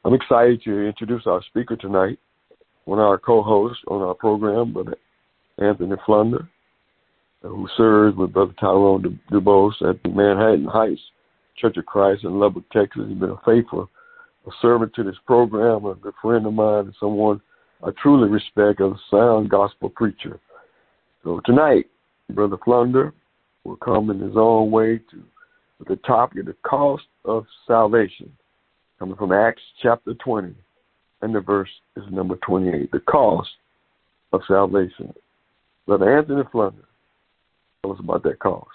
I'm excited to introduce our speaker tonight, one of our co-hosts on our program, Brother Anthony Flunder, who serves with Brother Tyrone DuBose at the Manhattan Heights Church of Christ in Lubbock, Texas. He's been a faithful servant to this program, a good friend of mine, and someone I truly respect as a sound gospel preacher. So tonight, Brother Flunder will come in his own way to the topic of the cost of salvation, coming from Acts chapter 20, and the verse is number 28, the cost of salvation. Brother Anthony Flunder, tell us about that cost.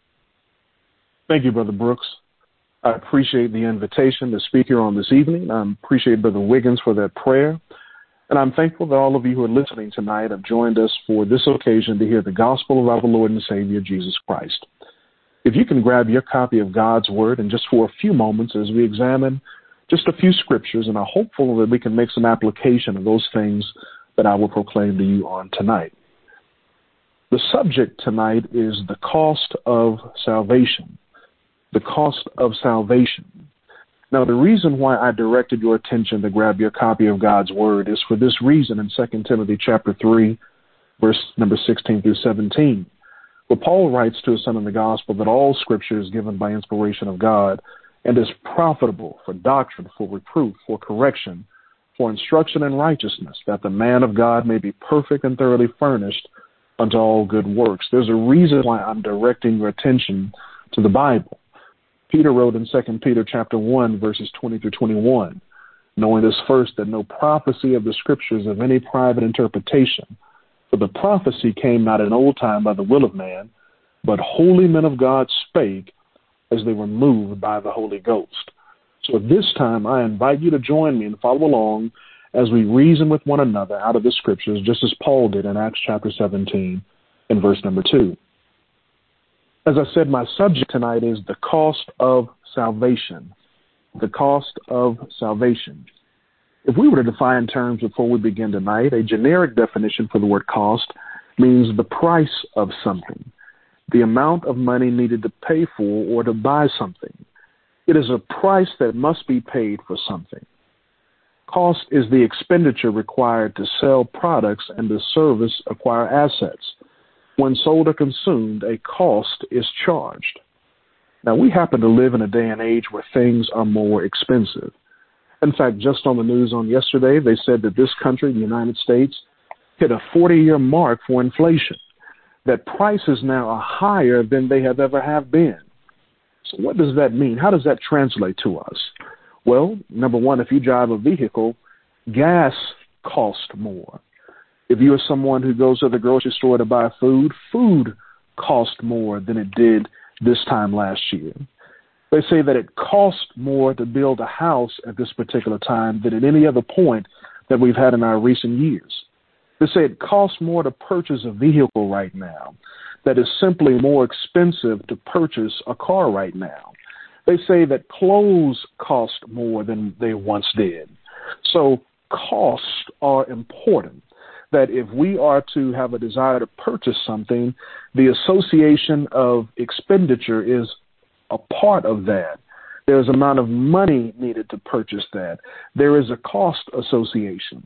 Thank you, Brother Brooks. I appreciate the invitation to speak here on this evening. I appreciate Brother Wiggins for that prayer. And I'm thankful that all of you who are listening tonight have joined us for this occasion to hear the gospel of our Lord and Savior, Jesus Christ. If you can grab your copy of God's Word and just for a few moments as we examine just a few scriptures, and I'm hopeful that we can make some application of those things that I will proclaim to you on tonight. The subject tonight is the cost of salvation. The cost of salvation. Now, the reason why I directed your attention to grab your copy of God's Word is for this reason in 2 Timothy chapter 3, verse number 16 through 17, where Paul writes to his son in the gospel that all Scripture is given by inspiration of God and is profitable for doctrine, for reproof, for correction, for instruction in righteousness, that the man of God may be perfect and thoroughly furnished unto all good works. There's a reason why I'm directing your attention to the Bible. Peter wrote in 2 Peter chapter 1, verses 20 through 21, knowing this first, that no prophecy of the Scriptures of any private interpretation, for the prophecy came not in old time by the will of man, but holy men of God spake as they were moved by the Holy Ghost. So at this time, I invite you to join me and follow along as we reason with one another out of the Scriptures, just as Paul did in Acts chapter 17 and verse number 2. As I said, my subject tonight is the cost of salvation. The cost of salvation. If we were to define terms before we begin tonight, a generic definition for the word cost means the price of something, the amount of money needed to pay for or to buy something. It is a price that must be paid for something. Cost is the expenditure required to sell products and to service acquire assets. When sold or consumed, a cost is charged. Now, we happen to live in a day and age where things are more expensive. In fact, just on the news on yesterday, they said that this country, the United States, hit a 40-year mark for inflation, that prices now are higher than they have ever have been. So what does that mean? How does that translate to us? Well, number one, if you drive a vehicle, gas costs more. If you are someone who goes to the grocery store to buy food, food costs more than it did this time last year. They say that it costs more to build a house at this particular time than at any other point that we've had in our recent years. They say it costs more to purchase a vehicle right now, that is simply more expensive to purchase a car right now. They say that clothes cost more than they once did. So costs are important. That if we are to have a desire to purchase something, the association of expenditure is a part of that. There's an amount of money needed to purchase that. There is a cost association.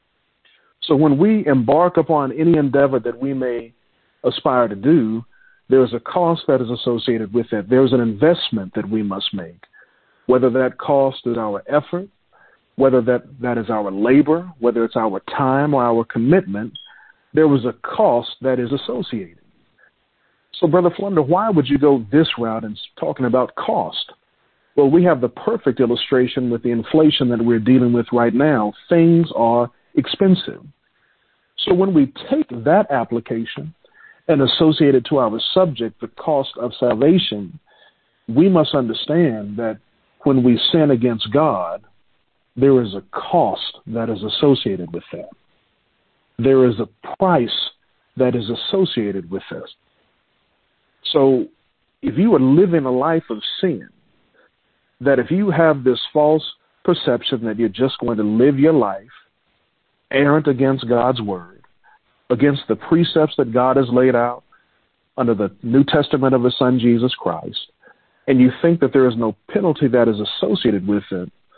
So when we embark upon any endeavor that we may aspire to do, there's a cost that is associated with that. There's an investment that we must make, whether that cost is our effort, whether that is our labor, whether it's our time or our commitment, there was a cost that is associated. So, Brother Flunder, why would you go this route in talking about cost? Well, we have the perfect illustration with the inflation that we're dealing with right now. Things are expensive. So when we take that application and associate it to our subject, the cost of salvation, we must understand that when we sin against God, there is a cost that is associated with that. There is a price that is associated with this. So if you are living a life of sin, that if you have this false perception that you're just going to live your life errant against God's word, against the precepts that God has laid out under the New Testament of His Son, Jesus Christ, and you think that there is no penalty that is associated with it,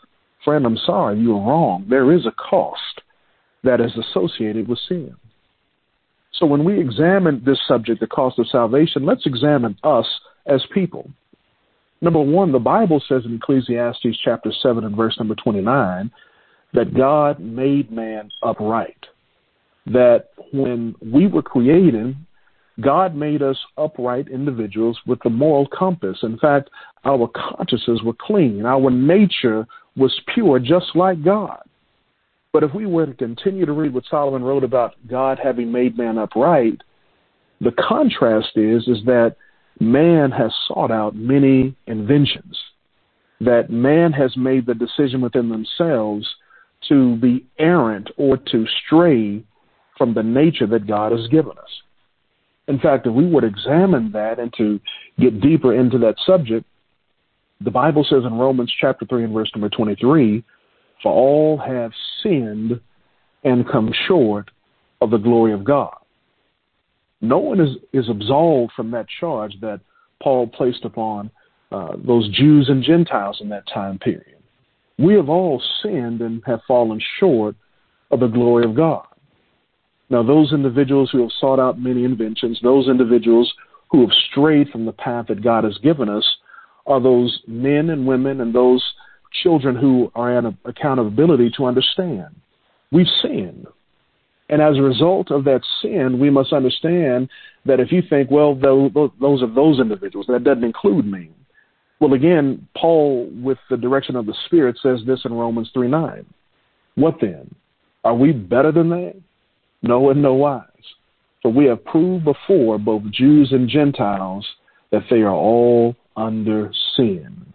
Friend, I'm sorry, you're wrong. There is a cost that is associated with sin. So when we examine this subject, the cost of salvation, let's examine us as people. Number one, the Bible says in Ecclesiastes chapter 7 and verse number 29 that God made man upright. That when we were created, God made us upright individuals with the moral compass. In fact, our consciences were clean. Our nature was pure, just like God. But if we were to continue to read what Solomon wrote about God having made man upright, the contrast is that man has sought out many inventions, that man has made the decision within themselves to be errant or to stray from the nature that God has given us. In fact, if we would examine that and to get deeper into that subject, the Bible says in Romans chapter 3 and verse number 23, for all have sinned and come short of the glory of God. No one is absolved from that charge that Paul placed upon those Jews and Gentiles in that time period. We have all sinned and have fallen short of the glory of God. Now, those individuals who have sought out many inventions, those individuals who have strayed from the path that God has given us, are those men and women and those children who are at accountability to understand. We've sinned. And as a result of that sin, we must understand that if you think, well, those are those individuals, that doesn't include me. Well, again, Paul, with the direction of the Spirit, says this in Romans 3:9. What then? Are we better than they? No, in no wise. For we have proved before, both Jews and Gentiles, that they are all under sin.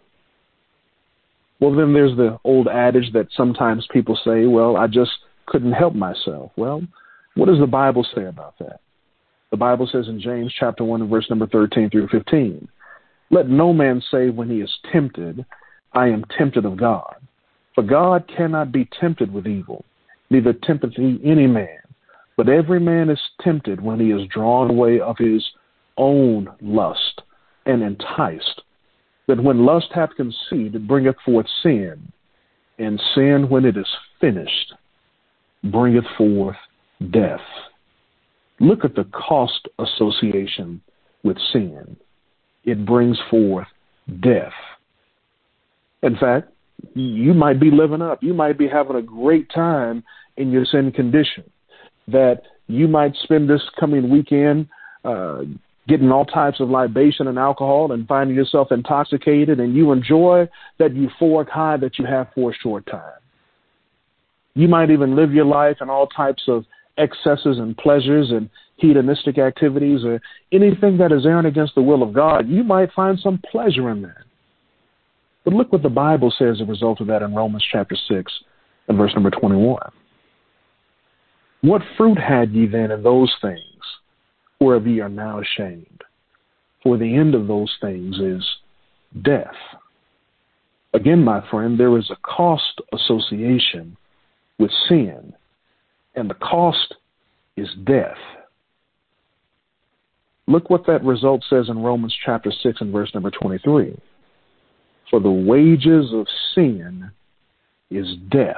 Well, then there's the old adage that sometimes people say, well, I just couldn't help myself. Well, what does the Bible say about that? The Bible says in James chapter 1 and verse number 13 through 15, let no man say when he is tempted, I am tempted of God. For God cannot be tempted with evil, neither tempteth he any man. But every man is tempted when he is drawn away of his own lust and enticed. That when lust hath conceived, it bringeth forth sin. And sin, when it is finished, bringeth forth death. Look at the cost association with sin. It brings forth death. In fact, you might be living up. You might be having a great time in your sin condition. That you might spend this coming weekend getting all types of libation and alcohol and finding yourself intoxicated, and you enjoy that euphoric high that you have for a short time. You might even live your life in all types of excesses and pleasures and hedonistic activities or anything that is errant against the will of God. You might find some pleasure in that. But look what the Bible says as a result of that in Romans chapter 6 and verse number 21. What fruit had ye then in those things, whereof ye are now ashamed? For the end of those things is death. Again, my friend, there is a cost association with sin, and the cost is death. Look what that result says in Romans chapter 6 and verse number 23. For the wages of sin is death.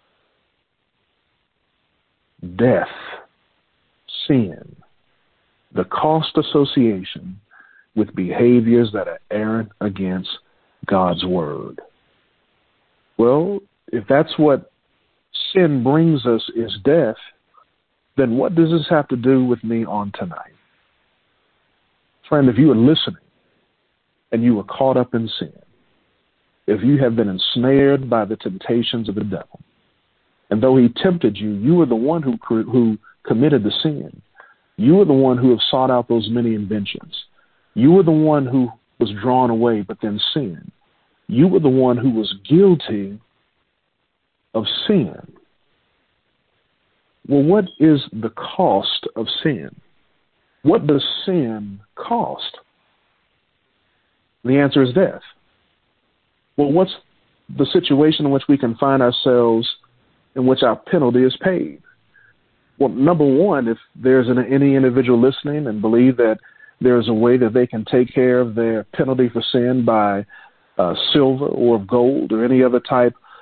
Death, sin, the cost association with behaviors that are errant against God's word. Well, if that's what sin brings us is death, then what does this have to do with me on tonight? Friend, if you are listening and you are caught up in sin, if you have been ensnared by the temptations of the devil, and though he tempted you, you were the one who committed the sin. You were the one who have sought out those many inventions. You were the one who was drawn away but then sinned. You were the one who was guilty of sin. Well, what is the cost of sin? What does sin cost? The answer is death. Well, what's the situation in which we can find ourselves in which our penalty is paid? Well, number one, if there's any individual listening and believe that there's a way that they can take care of their penalty for sin by silver or gold or any other type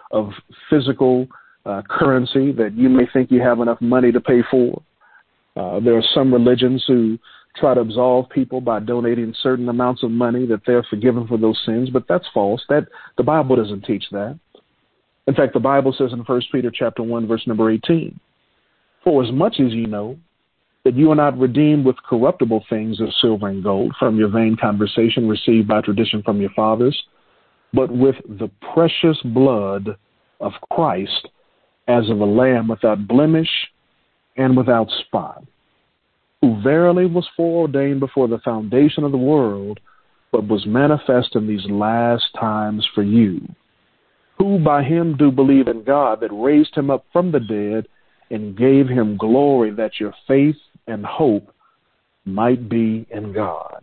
of physical currency that you may think you have enough money to pay for. There are some religions who try to absolve people by donating certain amounts of money that they're forgiven for those sins, but that's false. The Bible doesn't teach that. In fact, the Bible says in 1 Peter chapter 1, verse number 18, "For as much as ye know that you are not redeemed with corruptible things of silver and gold from your vain conversation received by tradition from your fathers, but with the precious blood of Christ as of a lamb without blemish and without spot, who verily was foreordained before the foundation of the world, but was manifest in these last times for you, who by him do believe in God that raised him up from the dead and gave him glory, that your faith and hope might be in God."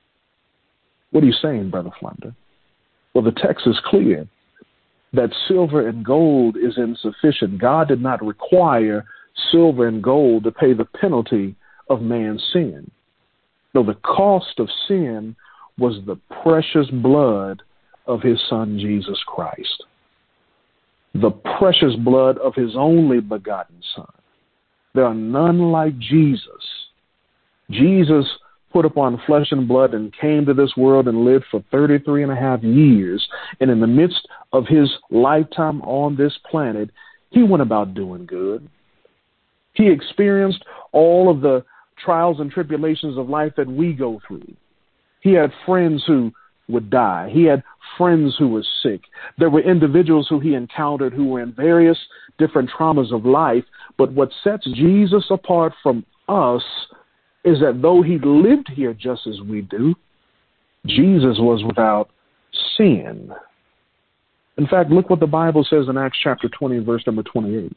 What are you saying, Brother Flunder? Well, the text is clear that silver and gold is insufficient. God did not require silver and gold to pay the penalty of man's sin. No, the cost of sin was the precious blood of his Son, Jesus Christ. The precious blood of his only begotten Son. There are none like Jesus. Jesus put upon flesh and blood and came to this world and lived for 33 and a half years. And in the midst of his lifetime on this planet, he went about doing good. He experienced all of the trials and tribulations of life that we go through. He had friends who would die. He had friends who were sick. There were individuals who he encountered who were in various different traumas of life. But what sets Jesus apart from us is that though he lived here just as we do, Jesus was without sin. In fact, look what the Bible says in Acts chapter 20 and verse number 28.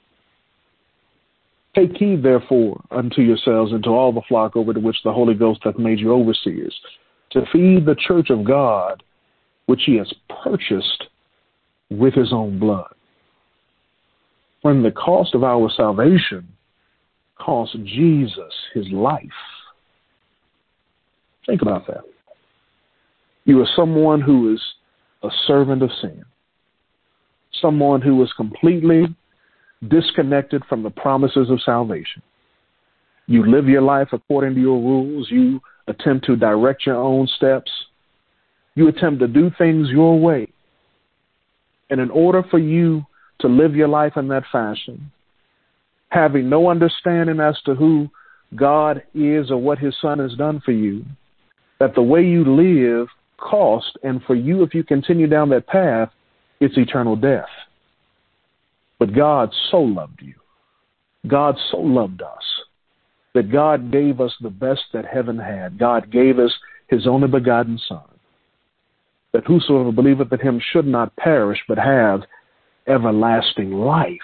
"Take heed, therefore, unto yourselves and to all the flock over to which the Holy Ghost hath made you overseers, to feed the church of God, which he has purchased with his own blood." When the cost of our salvation cost Jesus his life. Think about that. You are someone who is a servant of sin, someone who is completely disconnected from the promises of salvation. You live your life according to your rules. You attempt to direct your own steps. You attempt to do things your way. And in order for you to live your life in that fashion, having no understanding as to who God is or what his Son has done for you, that the way you live cost, and for you, if you continue down that path, it's eternal death. But God so loved you. God so loved us that God gave us the best that heaven had. God gave us his only begotten Son, that whosoever believeth in him should not perish but have everlasting life.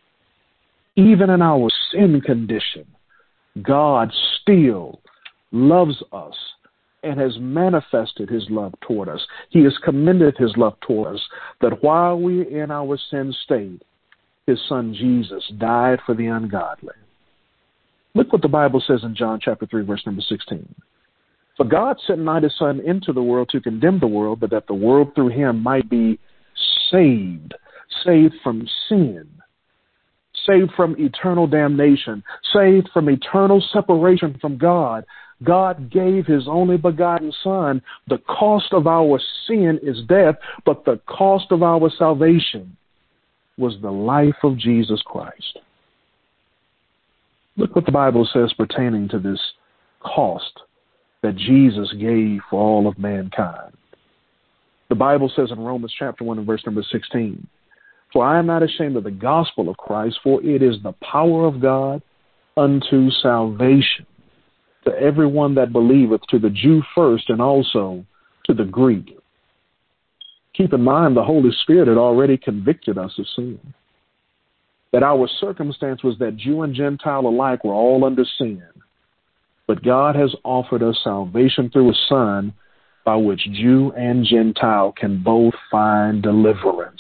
Even in our sin condition, God still loves us and has manifested his love toward us. He has commended his love toward us, that while we were in our sin state, his Son Jesus died for the ungodly. Look what the Bible says in John chapter 3, verse number 16. "For God sent not his Son into the world to condemn the world, but that the world through him might be saved." Saved from sin, saved from eternal damnation, saved from eternal separation from God. God gave his only begotten Son. The cost of our sin is death, but the cost of our salvation was the life of Jesus Christ. Look what the Bible says pertaining to this cost that Jesus gave for all of mankind. The Bible says in Romans chapter 1 and verse number 16, "For I am not ashamed of the gospel of Christ, for it is the power of God unto salvation to everyone that believeth, to the Jew first and also to the Greek." Keep in mind, the Holy Spirit had already convicted us of sin. That our circumstance was that Jew and Gentile alike were all under sin. But God has offered us salvation through his Son, by which Jew and Gentile can both find deliverance.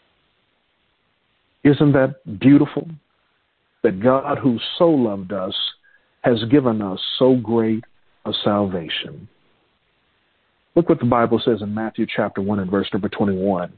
Isn't that beautiful? That God, who so loved us, has given us so great a salvation. Look what the Bible says in Matthew chapter 1 and verse number 21.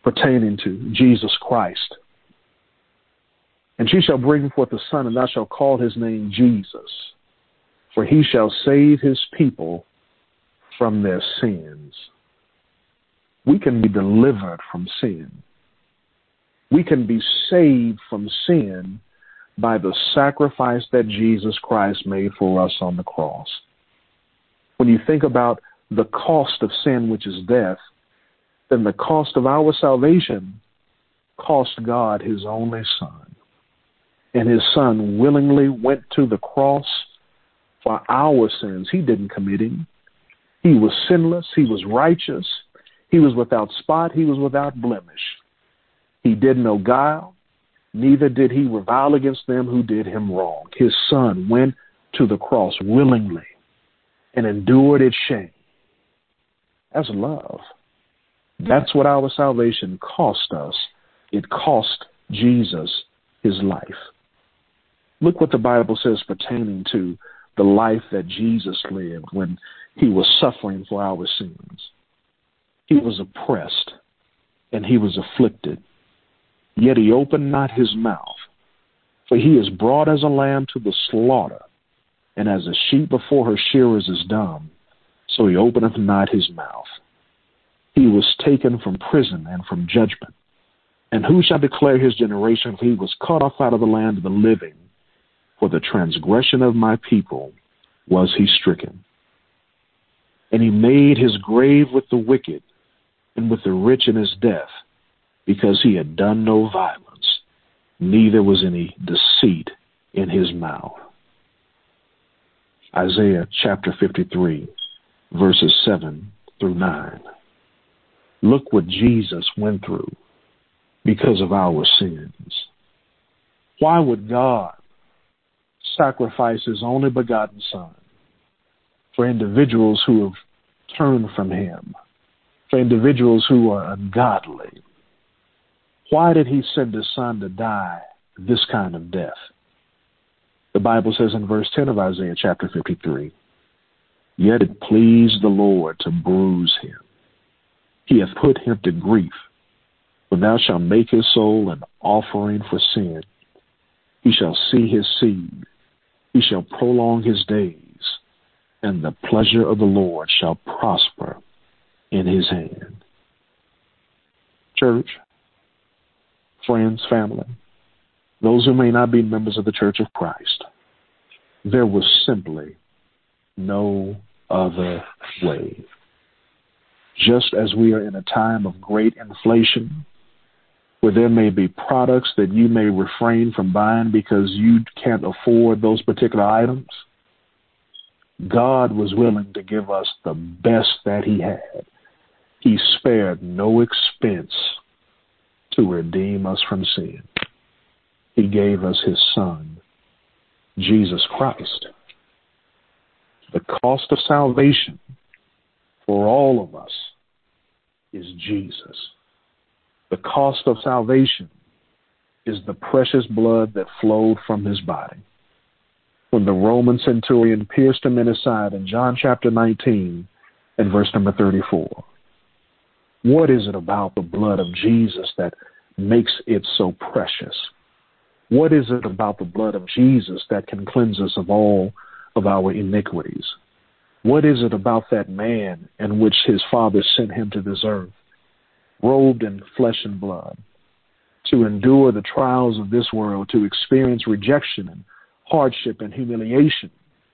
pertaining to Jesus Christ. And she shall bring forth a son, and thou shalt call his name Jesus, for he shall save his people from their sins. We can be delivered from sin. We can be saved from sin by the sacrifice that Jesus Christ made for us on the cross. When you think about the cost of sin, which is death, then the cost of our salvation cost God his only Son. And his Son willingly went to the cross for our sins. He didn't commit any. He was sinless. He was righteous. He was without spot. He was without blemish. He did no guile. Neither did he revile against them who did him wrong. His Son went to the cross willingly and endured its shame. That's love. That's what our salvation cost us. It cost Jesus his life. Look what the Bible says pertaining to the life that Jesus lived when he was suffering for our sins. He was oppressed and he was afflicted, yet he opened not his mouth. For he is brought as a lamb to the slaughter, and as a sheep before her shearers is dumb, so he openeth not his mouth. He was taken from prison and from judgment. And who shall declare his generation? For he was cut off out of the land of the living. For the transgression of my people was he stricken. And he made his grave with the wicked and with the rich in his death, because he had done no violence, neither was any deceit in his mouth. Isaiah chapter 53, verses 7 through 9. Look what Jesus went through because of our sins. Why would God sacrifice his only begotten Son for individuals who have turned from him, for individuals who are ungodly? Why did he send his Son to die this kind of death? The Bible says in verse 10 of Isaiah chapter 53, yet it pleased the Lord to bruise him. He hath put him to grief. When thou shalt make his soul an offering for sin, he shall see his seed. He shall prolong his days, and the pleasure of the Lord shall prosper in his hand. Church, friends, family, those who may not be members of the Church of Christ, there was simply no other way. Just as we are in a time of great inflation, where there may be products that you may refrain from buying because you can't afford those particular items, God was willing to give us the best that he had. He spared no expense to redeem us from sin. He gave us his Son, Jesus Christ. The cost of salvation for all of us is Jesus. The cost of salvation is the precious blood that flowed from his body. When the Roman centurion pierced him in his side in John chapter 19 and verse number 34, what is it about the blood of Jesus that makes it so precious? What is it about the blood of Jesus that can cleanse us of all of our iniquities? What is it about that man in which his Father sent him to this earth, robed in flesh and blood, to endure the trials of this world, to experience rejection and hardship and humiliation,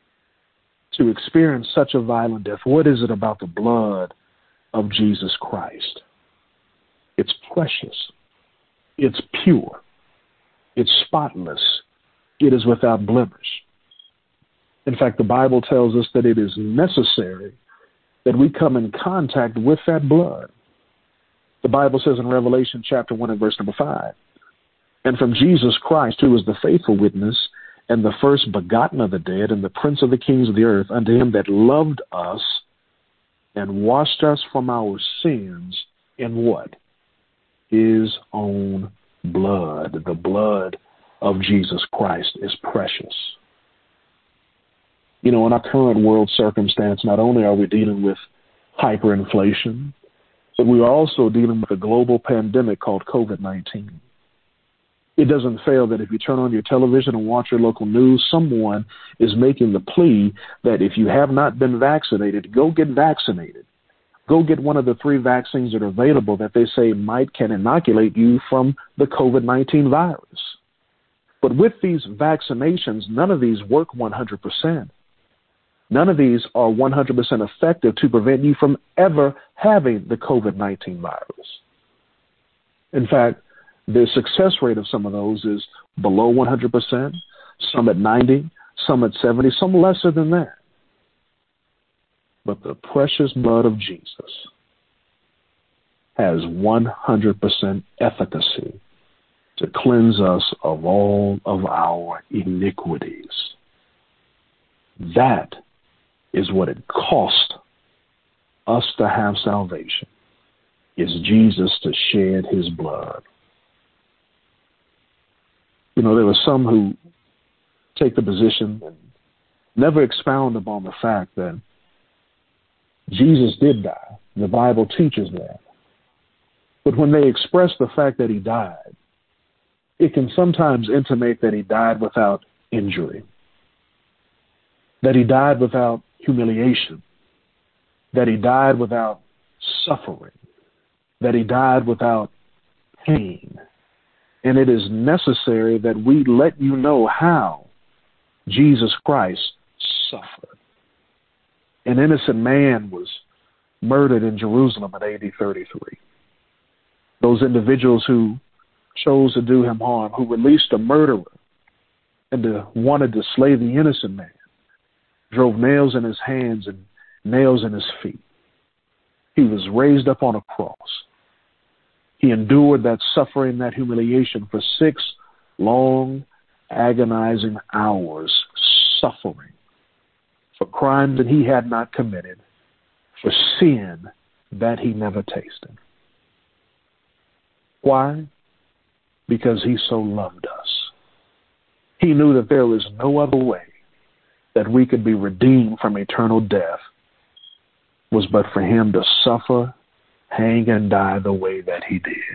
to experience such a violent death? What is it about the blood of Jesus Christ? It's precious. It's pure. It's spotless. It is without blemish. In fact, the Bible tells us that it is necessary that we come in contact with that blood. The Bible says in Revelation chapter 1 and verse number 5, and from Jesus Christ, who is the faithful witness and the first begotten of the dead and the prince of the kings of the earth, unto him that loved us and washed us from our sins in what? His own blood. The blood of Jesus Christ is precious. In our current world circumstance, not only are we dealing with hyperinflation, But we are also dealing with a global pandemic called COVID-19. It doesn't fail that if you turn on your television and watch your local news, someone is making the plea that if you have not been vaccinated, go get vaccinated. Go get one of the 3 vaccines that are available that they say can inoculate you from the COVID-19 virus. But with these vaccinations, none of these work 100%. None of these are 100% effective to prevent you from ever having the COVID-19 virus. In fact, the success rate of some of those is below 100%, some at 90, some at 70, some lesser than that. But the precious blood of Jesus has 100% efficacy to cleanse us of all of our iniquities. That is what it cost us to have salvation, is Jesus to shed his blood. You know, there are some who take the position and never expound upon the fact that Jesus did die. The Bible teaches that. But when they express the fact that he died, it can sometimes intimate that he died without injury, that he died without humiliation, that he died without suffering, that he died without pain. And it is necessary that we let you know how Jesus Christ suffered. An innocent man was murdered in Jerusalem in AD 33. Those individuals who chose to do him harm, who released a murderer and wanted to slay the innocent man, drove nails in his hands and nails in his feet. He was raised up on a cross. He endured that suffering, that humiliation for 6 long, agonizing hours, suffering for crimes that he had not committed, for sin that he never tasted. Why? Because he so loved us. He knew that there was no other way that we could be redeemed from eternal death was but for him to suffer, hang, and die the way that he did.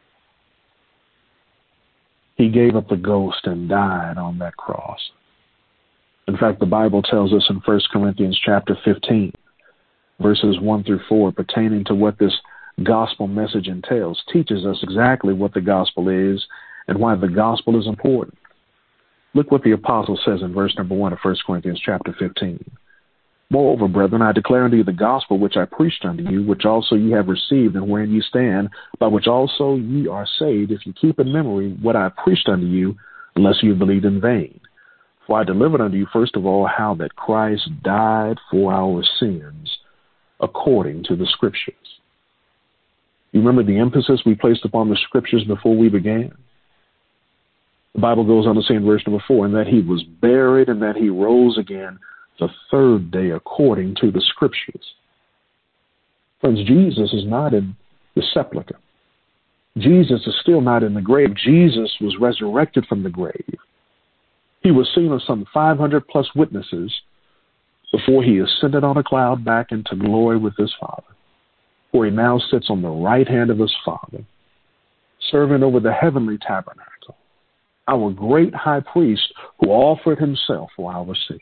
He gave up the ghost and died on that cross. In fact, the Bible tells us in 1 Corinthians chapter 15, verses 1 through 4, pertaining to what this gospel message entails, teaches us exactly what the gospel is and why the gospel is important. Look what the apostle says in verse number 1 of 1 Corinthians chapter 15. Moreover, brethren, I declare unto you the gospel which I preached unto you, which also ye have received, and wherein ye stand, by which also ye are saved, if ye keep in memory what I preached unto you, unless you believed in vain. For I delivered unto you first of all how that Christ died for our sins, according to the Scriptures. You remember the emphasis we placed upon the Scriptures before we began? The Bible goes on to say in verse number 4, and that he was buried, and that he rose again the 3rd day according to the Scriptures. Friends, Jesus is not in the sepulcher. Jesus is still not in the grave. Jesus was resurrected from the grave. He was seen of some 500 plus witnesses before he ascended on a cloud back into glory with his Father, where he now sits on the right hand of his Father, serving over the heavenly tabernacle, our great high priest who offered himself for our sins.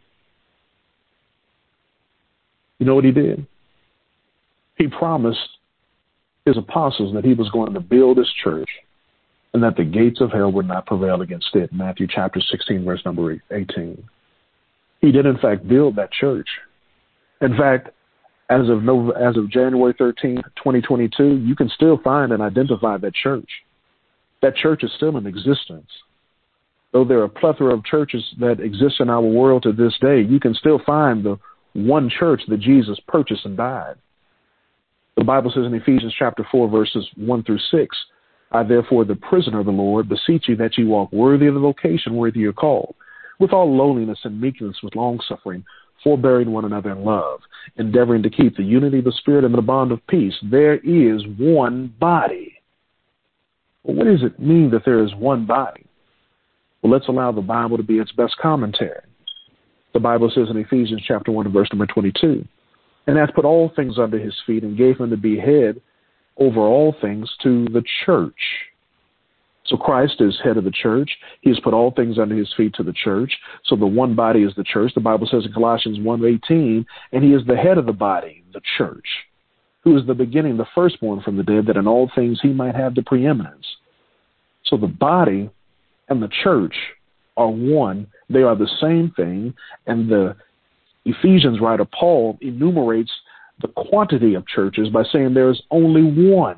You know what he did? He promised his apostles that he was going to build his church and that the gates of hell would not prevail against it. Matthew chapter 16, verse number 18. He did, in fact, build that church. In fact, as of January 13, 2022, you can still find and identify that church. That church is still in existence. Though there are a plethora of churches that exist in our world to this day, you can still find the one church that Jesus purchased and died. The Bible says in Ephesians chapter 4, verses 1 through 6, I therefore, the prisoner of the Lord, beseech you that you walk worthy of the vocation whereto you are called, with all lowliness and meekness, with long-suffering, forbearing one another in love, endeavoring to keep the unity of the Spirit and the bond of peace. There is one body. Well, what does it mean that there is one body? Well, let's allow the Bible to be its best commentary. The Bible says in Ephesians chapter 1 verse number 22, and hath put all things under his feet, and gave him to be head over all things to the church. So Christ is head of the church. He has put all things under his feet to the church. So the one body is the church. The Bible says in Colossians 1:18, and he is the head of the body, the church, who is the beginning, the firstborn from the dead, that in all things he might have the preeminence. So the body and the church are one. They are the same thing. And the Ephesians writer Paul enumerates the quantity of churches by saying there is only one.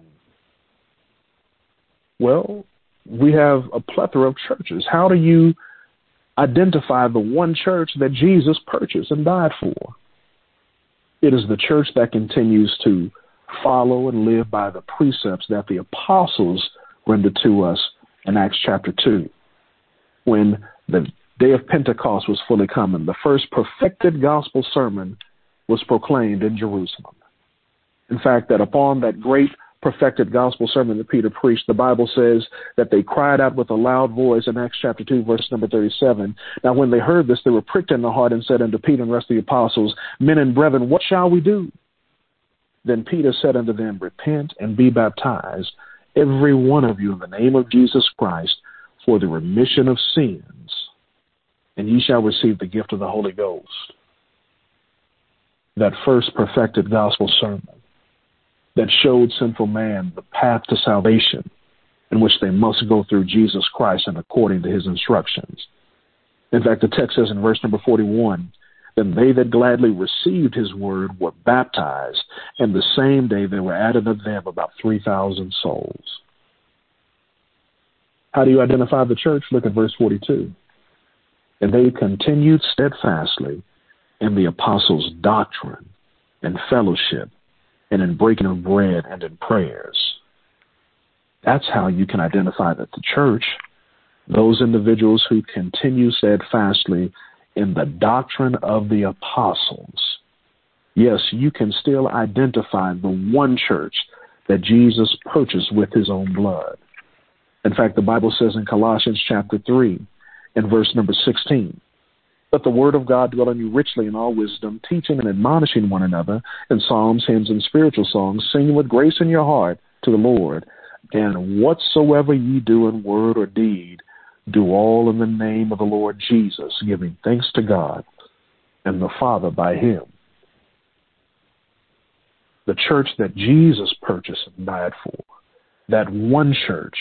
Well, we have a plethora of churches. How do you identify the one church that Jesus purchased and died for? It is the church that continues to follow and live by the precepts that the apostles rendered to us in Acts chapter 2. When the day of Pentecost was fully come, the first perfected gospel sermon was proclaimed in Jerusalem. In fact, that upon that great perfected gospel sermon that Peter preached, the Bible says that they cried out with a loud voice in Acts chapter 2, verse number 37. Now, when they heard this, they were pricked in the heart and said unto Peter and the rest of the apostles, Men and brethren, what shall we do? Then Peter said unto them, Repent and be baptized, every one of you, in the name of Jesus Christ, for the remission of sins, and ye shall receive the gift of the Holy Ghost. That first perfected gospel sermon that showed sinful man the path to salvation, in which they must go through Jesus Christ and according to his instructions. In fact, the text says in verse number 41, Then they that gladly received his word were baptized, and the same day there were added of them about 3,000 souls. How do you identify the church? Look at verse 42. And they continued steadfastly in the apostles' doctrine and fellowship, and in breaking of bread and in prayers. That's how you can identify that the church, those individuals who continue steadfastly in the doctrine of the apostles. Yes, you can still identify the one church that Jesus purchased with his own blood. In fact, the Bible says in Colossians chapter 3 and verse number 16, Let the word of God dwell in you richly in all wisdom, teaching and admonishing one another in psalms, hymns, and spiritual songs, singing with grace in your heart to the Lord. And whatsoever ye do in word or deed, do all in the name of the Lord Jesus, giving thanks to God and the Father by him. The church that Jesus purchased and died for, that one church,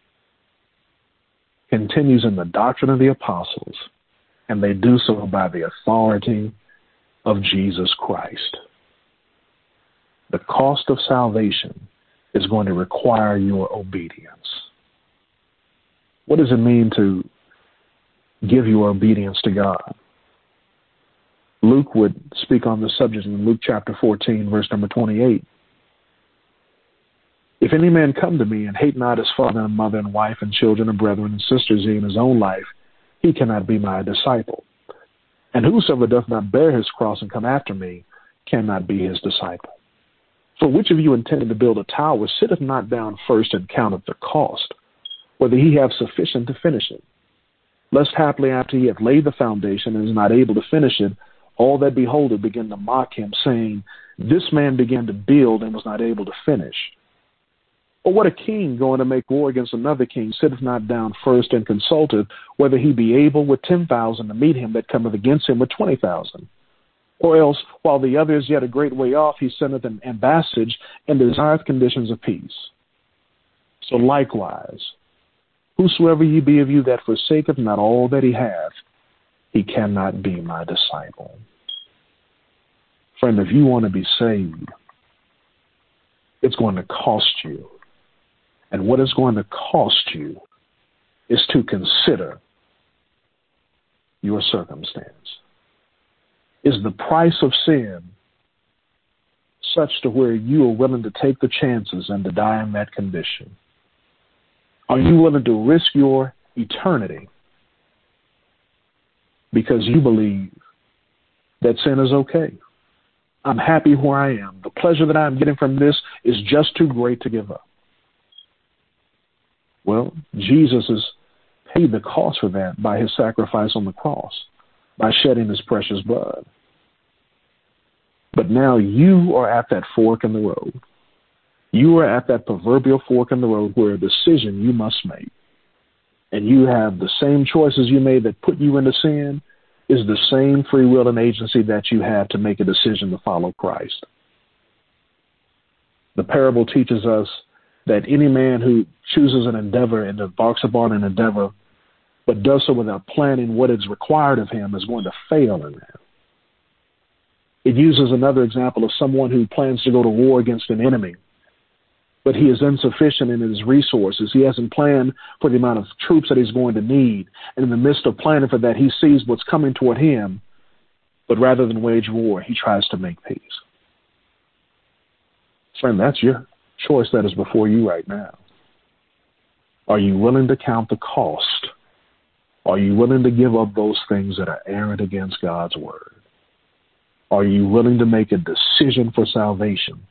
continues in the doctrine of the apostles, and they do so by the authority of Jesus Christ. The cost of salvation is going to require your obedience. What does it mean to give your obedience to God? Luke would speak on the subject in Luke chapter 14, verse number 28. If any man come to me and hate not his father and mother and wife and children and brethren and sisters, even his own life, he cannot be my disciple. And whosoever doth not bear his cross and come after me cannot be his disciple. For which of you intending to build a tower sitteth not down first and counteth the cost, whether he have sufficient to finish it? Lest haply after he hath laid the foundation and is not able to finish it, all that behold it begin to mock him, saying, This man began to build and was not able to finish. Or what a king going to make war against another king sitteth not down first and consulteth whether he be able with 10,000 to meet him that cometh against him with 20,000? Or else, while the other is yet a great way off, he sendeth an ambassage and desireth conditions of peace. So likewise, whosoever ye be of you that forsaketh not all that he hath, he cannot be my disciple. Friend, if you want to be saved, it's going to cost you. And what it's going to cost you is to consider your circumstance. Is the price of sin such to where you are willing to take the chances and to die in that condition? Are you willing to risk your eternity because you believe that sin is okay? I'm happy where I am. The pleasure that I'm getting from this is just too great to give up. Well, Jesus has paid the cost for that by his sacrifice on the cross, by shedding his precious blood. But now you are at that fork in the road. You are at that proverbial fork in the road where a decision you must make. And you have the same choices you made that put you into sin is the same free will and agency that you have to make a decision to follow Christ. The parable teaches us that any man who chooses an endeavor and embarks upon an endeavor but does so without planning what is required of him is going to fail in that. It uses another example of someone who plans to go to war against an enemy, but he is insufficient in his resources. He hasn't planned for the amount of troops that he's going to need. And in the midst of planning for that, he sees what's coming toward him, but rather than wage war, he tries to make peace. Friend, that's your choice that is before you right now. Are you willing to count the cost? Are you willing to give up those things that are errant against God's word? Are you willing to make a decision for salvation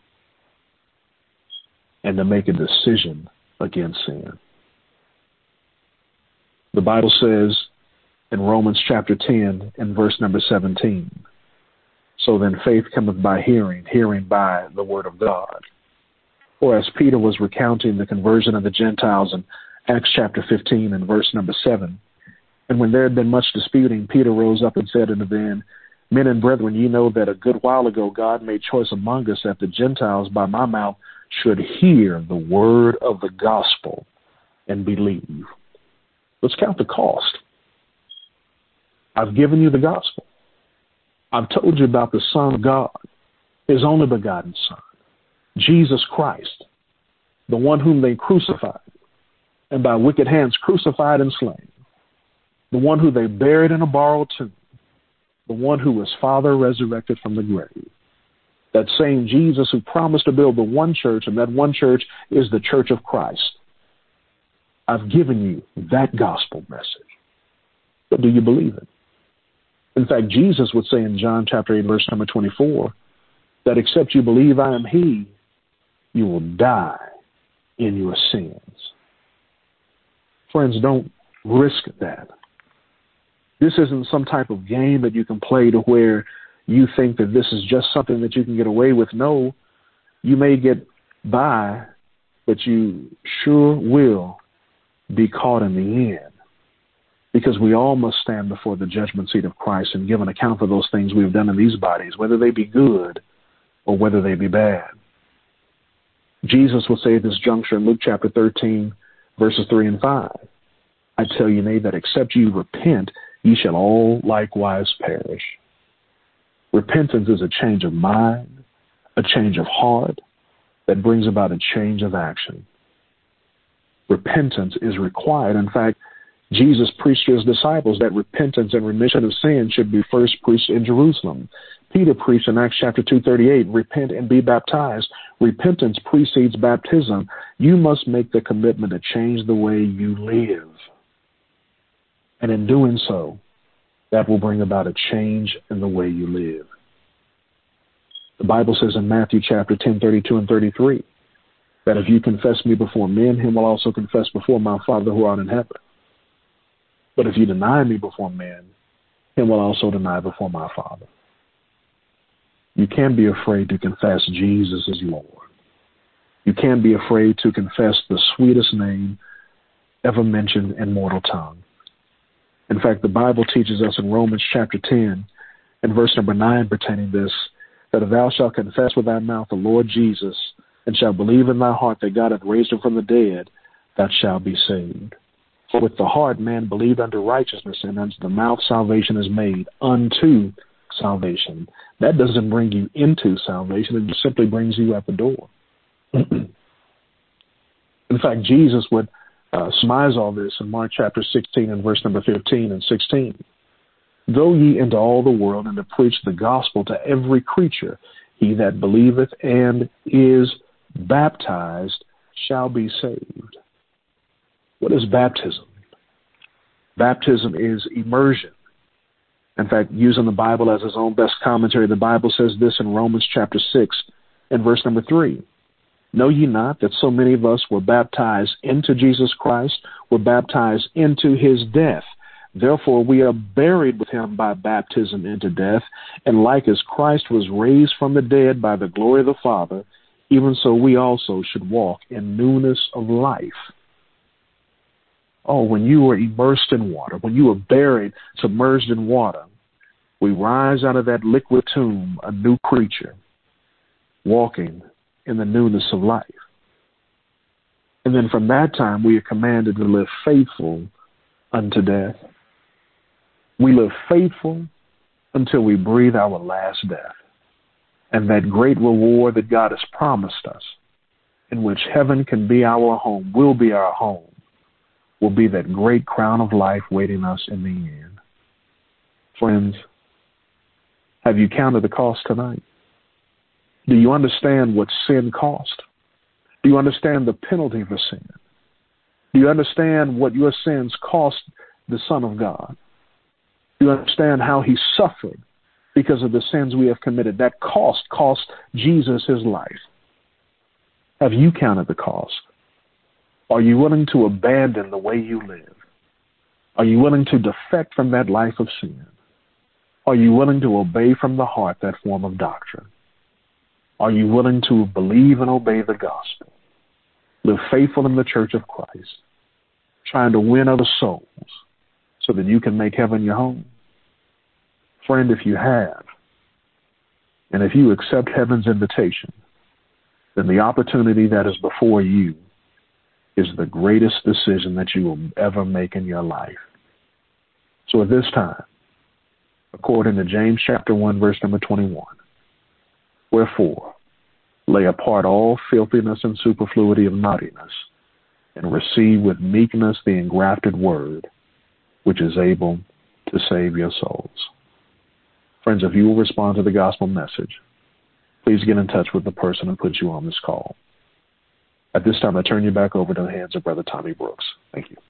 and to make a decision against sin? The Bible says in Romans chapter 10 and verse number 17, so then faith cometh by hearing, hearing by the word of God. Or as Peter was recounting the conversion of the Gentiles in Acts chapter 15 and verse number 7, and when there had been much disputing, Peter rose up and said unto them, Men and brethren, ye know that a good while ago God made choice among us that the Gentiles by my mouth should hear the word of the gospel and believe. Let's count the cost. I've given you the gospel. I've told you about the Son of God, his only begotten Son, Jesus Christ, the one whom they crucified, and by wicked hands crucified and slain, the one who they buried in a borrowed tomb, the one who was Father resurrected from the grave, that same Jesus who promised to build the one church, and that one church is the church of Christ. I've given you that gospel message. But do you believe it? In fact, Jesus would say in John chapter 8, verse number 24, that except you believe I am he, you will die in your sins. Friends, don't risk that. This isn't some type of game that you can play to where you think that this is just something that you can get away with. No, you may get by, but you sure will be caught in the end, because we all must stand before the judgment seat of Christ and give an account for those things we have done in these bodies, whether they be good or whether they be bad. Jesus will say at this juncture in Luke chapter 13, verses 3 and 5, I tell you, nay, that except you repent, ye shall all likewise perish. Repentance is a change of mind, a change of heart that brings about a change of action. Repentance is required. In fact, Jesus preached to his disciples that repentance and remission of sin should be first preached in Jerusalem. Peter preached in Acts chapter 2:38, repent and be baptized. Repentance precedes baptism. You must make the commitment to change the way you live. And in doing so, that will bring about a change in the way you live. The Bible says in Matthew chapter 10, 32 and 33, that if you confess me before men, him will also confess before my Father who art in heaven. But if you deny me before men, him will also deny before my Father. You can't be afraid to confess Jesus as Lord. You can't be afraid to confess the sweetest name ever mentioned in mortal tongue. In fact, the Bible teaches us in Romans chapter 10 and verse number 9 pertaining this, that if thou shalt confess with thy mouth the Lord Jesus and shalt believe in thy heart that God hath raised him from the dead, thou shalt be saved. For with the heart man believed unto righteousness, and unto the mouth salvation is made unto salvation. That doesn't bring you into salvation. It simply brings you at the door. In fact, Jesus would surmise all this in Mark chapter 16 and verse number 15 and 16. Go ye into all the world and to preach the gospel to every creature. He that believeth and is baptized shall be saved. What is baptism? Baptism is immersion. In fact, using the Bible as his own best commentary, the Bible says this in Romans chapter 6 and verse number 3. Know ye not that so many of us were baptized into Jesus Christ, were baptized into his death? Therefore, we are buried with him by baptism into death, and like as Christ was raised from the dead by the glory of the Father, even so we also should walk in newness of life. Oh, when you were immersed in water, when you were buried, submerged in water, we rise out of that liquid tomb a new creature, walking in the newness of life. And then from that time, we are commanded to live faithful unto death. We live faithful until we breathe our last death. And that great reward that God has promised us, in which heaven can be our home, will be our home, will be that great crown of life waiting us in the end. Friends, have you counted the cost tonight? Do you understand what sin cost? Do you understand the penalty for sin? Do you understand what your sins cost the Son of God? Do you understand how he suffered because of the sins we have committed? That cost Jesus his life. Have you counted the cost? Are you willing to abandon the way you live? Are you willing to defect from that life of sin? Are you willing to obey from the heart that form of doctrine? Are you willing to believe and obey the gospel? Live faithful in the church of Christ, trying to win other souls so that you can make heaven your home? Friend, if you have, and if you accept heaven's invitation, then the opportunity that is before you is the greatest decision that you will ever make in your life. So at this time, according to James chapter 1, verse number 21, wherefore, lay apart all filthiness and superfluity of naughtiness, and receive with meekness the engrafted word, which is able to save your souls. Friends, if you will respond to the gospel message, please get in touch with the person who put you on this call. At this time, I turn you back over to the hands of Brother Tommy Brooks. Thank you.